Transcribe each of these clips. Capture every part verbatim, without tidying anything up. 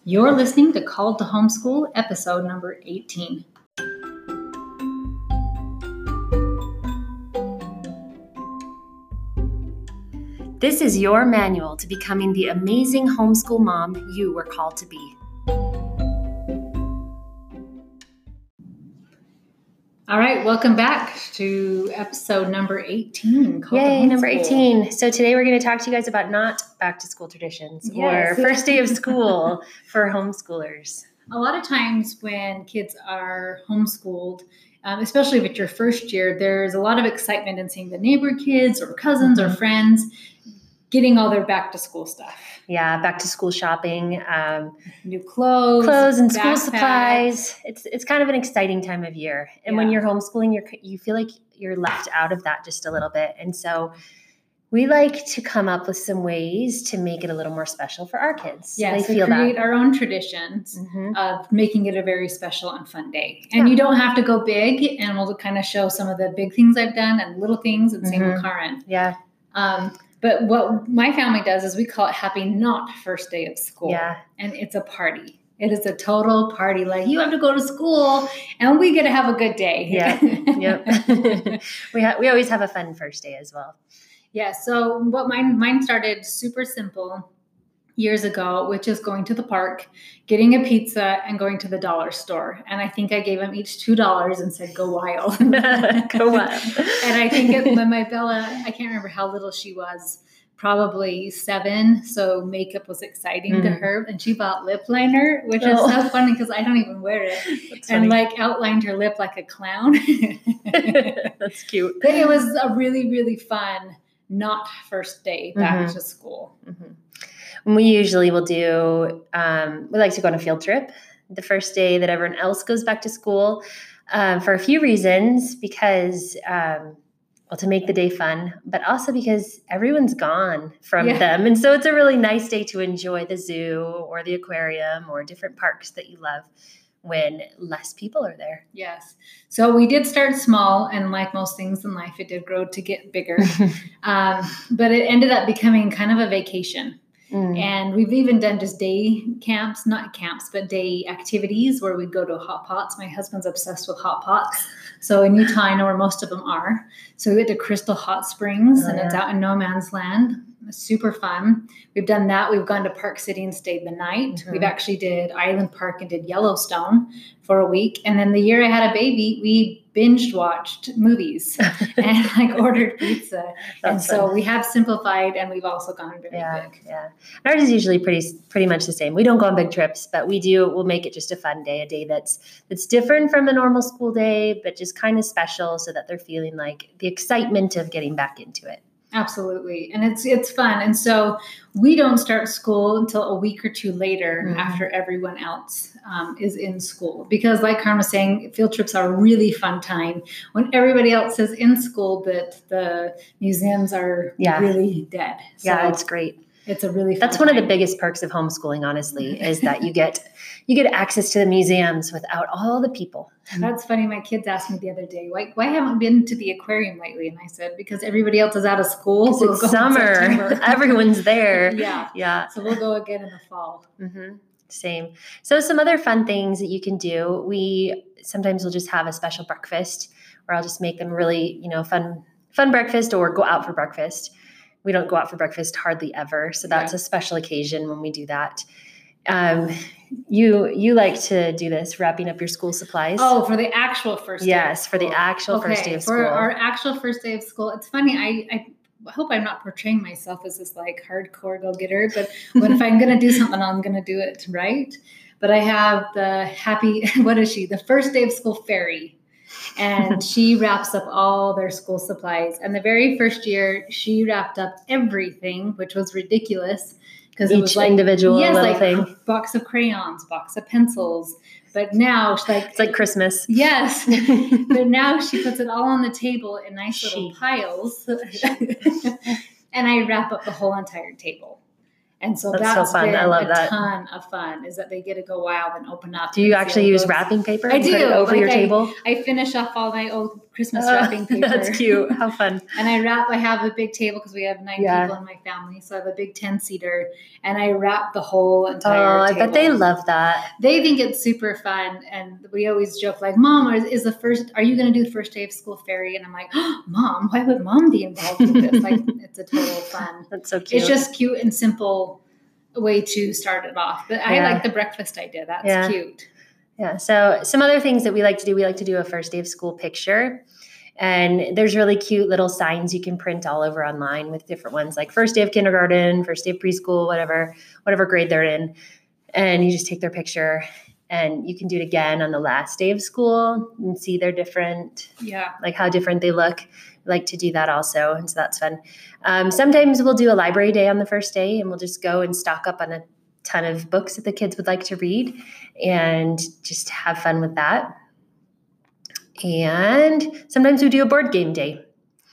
You're listening to Called to Homeschool, episode number eighteen. This is your manual to becoming the amazing homeschool mom you were called to be. All right, welcome back to episode number eighteen. Called Yay, number eighteen. So today we're going to talk to you guys about not back to school traditions yes. or first day of school for homeschoolers. A lot of times when kids are homeschooled, um, especially if it's your first year, there's a lot of excitement in seeing the neighbor kids or cousins mm-hmm. or friends getting all their back to school stuff. Yeah, back to school shopping, um, new clothes, clothes and school supplies. It's it's kind of an exciting time of year, and yeah. when you're homeschooling, you're you feel like you're left out of that just a little bit. And so, we like to come up with some ways to make it a little more special for our kids. Yeah, they so feel create that. our own traditions mm-hmm. of making it a very special and fun day. And yeah. you don't have to go big, and we'll kind of show some of the big things I've done and little things, and same mm-hmm. with Karen. Yeah. Um, But what my family does is we call it Happy Not First Day of School. Yeah. And it's a party. It is a total party. Like, you have to go to school and we get to have a good day. Yeah. Yep. we ha- we always have a fun first day as well. Yeah. So what mine mine started super simple years ago, which is going to the park, getting a pizza, and going to the dollar store. And I think I gave them each two dollars and said, "Go wild." Go wild. And I think it, when my Bella, I can't remember how little she was, probably seven. So makeup was exciting mm. to her. And she bought lip liner, which oh. is so funny because I don't even wear it. That's and funny. Like outlined her lip like a clown. That's cute. But it was a really, really fun, not first day back mm-hmm. to school. Mm-hmm. We usually will do, um, we like to go on a field trip the first day that everyone else goes back to school um, for a few reasons, because, um, well, to make the day fun, but also because everyone's gone from yeah. them. And so it's a really nice day to enjoy the zoo or the aquarium or different parks that you love when less people are there. Yes. So we did start small, and like most things in life, it did grow to get bigger. um, but it ended up becoming kind of a vacation. Mm. And we've even done just day camps, not camps, but day activities where we'd go to hot pots. My husband's obsessed with hot pots. So in Utah, I know where most of them are. So we went to Crystal Hot Springs, oh, and yeah. it's out in no man's land. It's super fun. We've done that. We've gone to Park City and stayed the night. Mm-hmm. We've actually did Island Park and did Yellowstone for a week. And then the year I had a baby, we binge watched movies and like ordered pizza. And so fun. We have simplified, and we've also gone very yeah, big. Yeah. Ours is usually pretty pretty much the same. We don't go on big trips, but we do, we'll make it just a fun day, a day that's that's different from a normal school day, but just kind of special so that they're feeling like the excitement of getting back into it. Absolutely. And it's it's fun. And so we don't start school until a week or two later mm-hmm. after everyone else um, is in school. Because like Karen was saying, field trips are a really fun time when everybody else is in school, but the museums are yeah. really dead. So yeah, it's great. It's a really fun That's one time. of the biggest perks of homeschooling, honestly, is that you get you get access to the museums without all the people. That's funny. My kids asked me the other day, why, why haven't I been to the aquarium lately? And I said, because everybody else is out of school. So it's summer. Everyone's there. yeah. Yeah. So we'll go again in the fall. Mm-hmm. Same. So some other fun things that you can do. We sometimes will just have a special breakfast, or I'll just make them really, you know, fun, fun breakfast, or go out for breakfast. We don't go out for breakfast hardly ever. So that's yeah. a special occasion when we do that. Um, you you like to do this, wrapping up your school supplies? Oh, for the actual first day Yes, for the actual okay, first day of school. For our actual first day of school. It's funny, I, I hope I'm not portraying myself as this like hardcore go-getter, but when, if I'm going to do something, I'm going to do it right. But I have the happy, what is she? The first day of school fairy. And she wraps up all their school supplies. And the very first year, she wrapped up everything, which was ridiculous. Because it was like individual yes, little like thing. Box of crayons, box of pencils. But now she's like it's like Christmas. Yes. But now she puts it all on the table in nice she. little piles. And I wrap up the whole entire table. And so that's, that's so fun. Been I love a that. ton of fun is that they get to go wild and open up. Do you actually use wrapping paper? I do. Put it over like your I, table? I finish off all my old Christmas Oh, wrapping paper. That's cute. How fun. And I wrap, I have a big table because we have nine Yeah. people in my family. So I have a big ten-seater, and I wrap the whole entire Oh, I table. bet they love that. They think it's super fun. And we always joke like, Mom, is, is the first, are you going to do the first day of school fairy? And I'm like, oh, Mom, why would Mom be involved with this? Like, it's a total fun. That's so cute. It's just cute and simple way to start it off. But I Yeah. like the breakfast idea. That's Yeah. cute. Yeah. So some other things that we like to do, we like to do a first day of school picture. And there's really cute little signs you can print all over online with different ones, like first day of kindergarten, first day of preschool, whatever, whatever grade they're in. And you just take their picture, and you can do it again on the last day of school and see their different, Yeah. like how different they look. We like to do that also. And so that's fun. Um, sometimes we'll do a library day on the first day, and we'll just go and stock up on a ton of books that the kids would like to read and just have fun with that. And sometimes we do a board game day.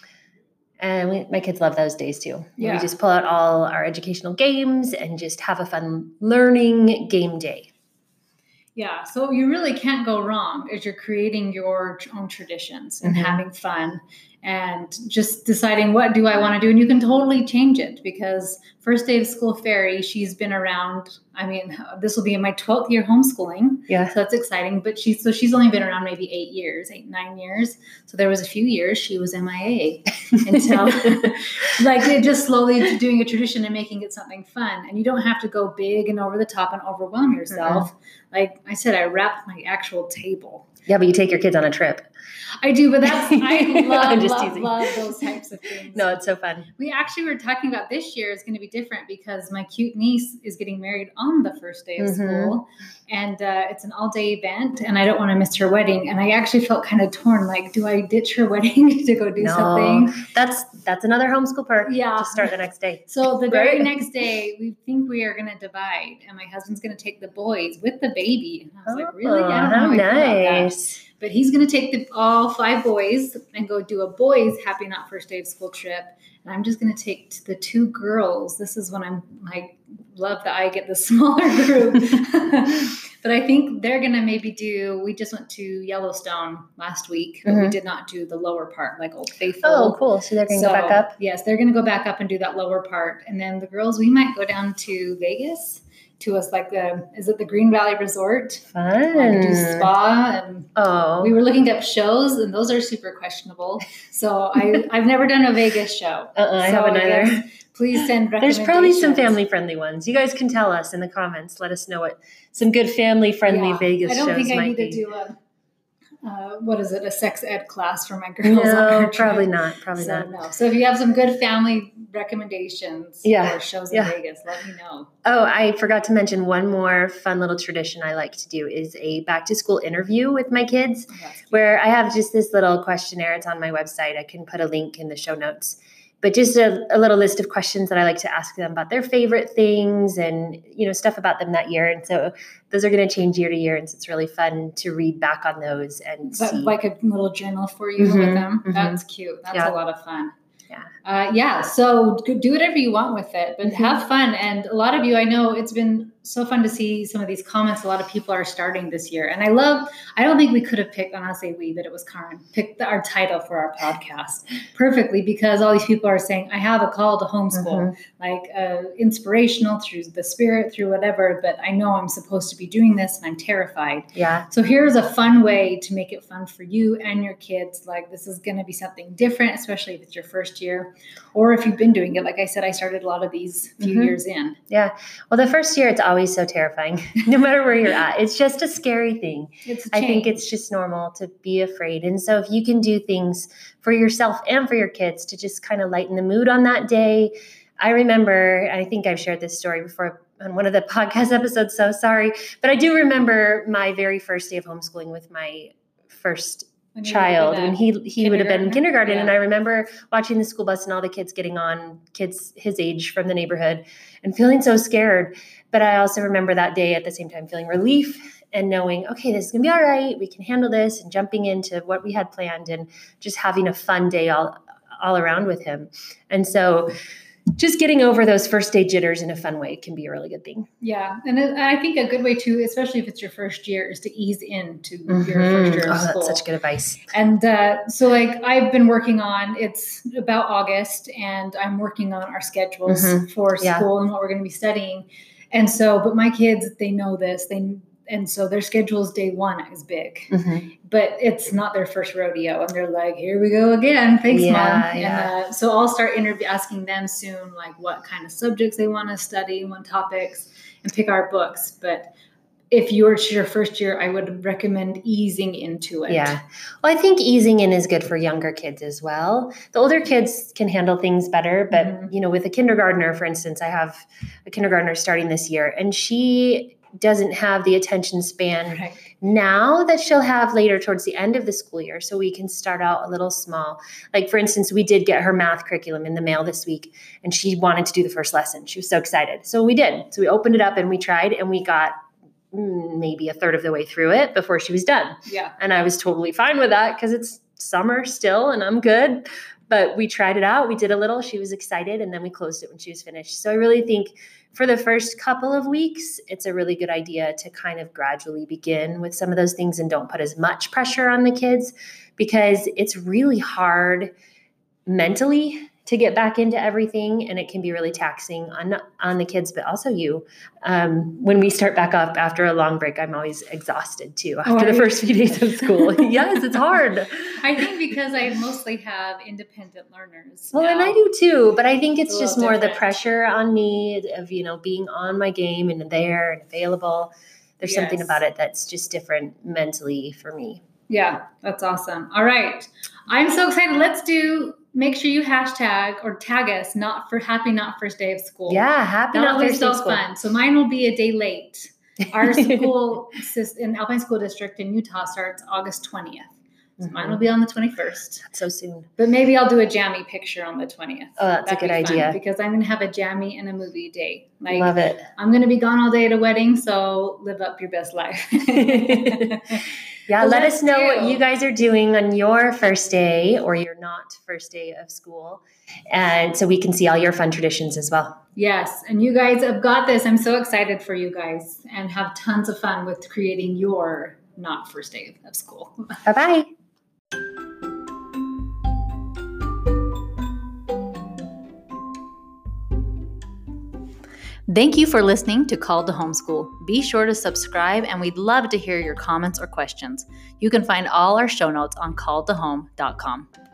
And we, my kids love those days too. Yeah. We just pull out all our educational games and just have a fun learning game day. Yeah. So you really can't go wrong as you're creating your own traditions and Mhm. having fun and just deciding what do I want to do. And you can totally change it because first day of school fairy, she's been around. I mean, this will be in my twelfth year homeschooling. Yeah. So that's exciting. But she's, so she's only been around maybe eight years, eight, nine years. So there was a few years she was M I A until like it just slowly doing a tradition and making it something fun. And you don't have to go big and over the top and overwhelm yourself. Mm-hmm. Like I said, I wrapped my actual table. Yeah, but you take your kids on a trip. I do, but that's, I love, just love, teasing. love those types of things. No, it's so fun. We actually were talking about this year is going to be different because my cute niece is getting married on the first day of Mm-hmm. school. And uh, it's an all-day event, and I don't want to miss her wedding. And I actually felt kind of torn, like, do I ditch her wedding to go do no, something? That's that's another homeschool perk. Yeah. To start the next day. So the very Right? next day, we think we are going to divide, and my husband's going to take the boys with the baby. And I was like, really? I don't know how how I feel about that. nice. But he's going to take the, all five boys and go do a boys' Happy Not First Day of School trip. And I'm just going to take the two girls. This is when I'm like, love that I get the smaller group. But I think they're going to maybe do, we just went to Yellowstone last week, but Mhm. we did not do the lower part, like Old Faithful. Oh, cool. So they're going to So, go back up? Yes, they're going to go back up and do that lower part. And then the girls, we might go down to Vegas to us, like the, is it the Green Valley Resort? Fun. And do spa. And Oh. we were looking up shows, and those are super questionable. So I, I've never done a Vegas show. Uh-uh, I So haven't either. guess Please send There's probably some recommendations. family-friendly ones. You guys can tell us in the comments. Let us know what some good family-friendly Yeah. Vegas I don't shows think I might need be. to do a, uh, what is it, a sex ed class for my girls. on No, our trip. probably not. Probably so, not. No. So if you have some good family recommendations Yeah. or shows in Yeah. Vegas, let me know. Oh, I forgot to mention one more fun little tradition I like to do is a back-to-school interview with my kids, Oh, that's cute. where I have just this little questionnaire. It's on my website. I can put a link in the show notes. But just a, a little list of questions that I like to ask them about their favorite things and, you know, stuff about them that year. And so those are going to change year to year. And so it's really fun to read back on those and Is that see. like a little journal for you Mhm, with them? mhm. That's cute. That's Yeah. a lot of fun. Yeah. Uh, yeah. So do do whatever you want with it, but Mhm. have fun. And a lot of you, I know it's been so fun to see some of these comments. A lot of people are starting this year. And I love, I don't think we could have picked, and I'll say we, but it was Karen, picked our title for our podcast perfectly because all these people are saying, I have a call to homeschool, Mhm. like uh, inspirational through the spirit, through whatever, but I know I'm supposed to be doing this and I'm terrified. Yeah. So here's a fun way to make it fun for you and your kids. Like this is going to be something different, especially if it's your first year or if you've been doing it. Like I said, I started a lot of these few Mhm. years in. Yeah. Well, the first year, it's always so terrifying, no matter where you're at. It's just a scary thing. It's a I think change. it's just normal to be afraid. And so if you can do things for yourself and for your kids to just kind of lighten the mood on that day. I remember, I think I've shared this story before on one of the podcast episodes, so sorry. But I do remember my very first day of homeschooling with my first When you child were when in he he would have been in kindergarten? kindergarten. And Yeah. I remember watching the school bus and all the kids getting on, kids his age from the neighborhood, and feeling so scared. But I also remember that day at the same time feeling relief and knowing, okay, this is gonna be all right. We can handle this, and jumping into what we had planned and just having a fun day all all around with him. And so just getting over those first day jitters in a fun way can be a really good thing. Yeah. And I think a good way too, especially if it's your first year, is to ease into mm-hmm. your first year of oh, school. That's such good advice. And uh, so like I've been working on, it's about August, and I'm working on our schedules mm-hmm. for school yeah. and what we're going to be studying. And so, but my kids, they know this. They And so their schedule's day one is big, mm-hmm. but it's not their first rodeo. And they're like, here we go again. Thanks, yeah, Mom. Yeah. And uh, so I'll start interview asking them soon, like what kind of subjects they want to study, what topics, and pick our books. But if you were your first year, I would recommend easing into it. Yeah. Well, I think easing in is good for younger kids as well. The older kids can handle things better. But, mm-hmm. you know, with a kindergartner, for instance, I have a kindergartner starting this year, and she doesn't have the attention span right. now that she'll have later towards the end of the school year. So we can start out a little small. Like, for instance, we did get her math curriculum in the mail this week, and she wanted to do the first lesson. She was so excited. So we did. So we opened it up and we tried, and we got maybe a third of the way through it before she was done. Yeah. And I was totally fine with that because it's summer still and I'm good. But we tried it out. We did a little. She was excited, and then we closed it when she was finished. So I really think for the first couple of weeks, it's a really good idea to kind of gradually begin with some of those things and don't put as much pressure on the kids, because it's really hard mentally to get back into everything, and it can be really taxing on on the kids, but also you. Um, when we start back up after a long break, I'm always exhausted too after oh, the first few days of school. Yes, it's hard. I think because I mostly have independent learners. Well, now. And I do too, but I think it's, it's just more different. The pressure on me of, you know, being on my game and there and available. There's yes. something about it that's just different mentally for me. Yeah, that's awesome. All right. I'm so excited. Let's do... Make sure you hashtag or tag us not for happy not first day of school. Yeah, happy not first day of school. Fun. So mine will be a day late. Our school in Alpine School District in Utah starts August twentieth. So mm-hmm. mine will be on the twenty-first. That's so soon. But maybe I'll do a jammy picture on the twentieth. Oh, that's That'd a good idea. Because I'm going to have a jammy and a movie day. Like, love it. I'm going to be gone all day at a wedding, so live up your best life. Yeah, well, let us know do. what you guys are doing on your first day or your not first day of school. And so we can see all your fun traditions as well. Yes. And you guys have got this. I'm so excited for you guys, and have tons of fun with creating your not first day of school. Bye-bye. Thank you for listening to Called to Homeschool. Be sure to subscribe, and we'd love to hear your comments or questions. You can find all our show notes on called to home dot com.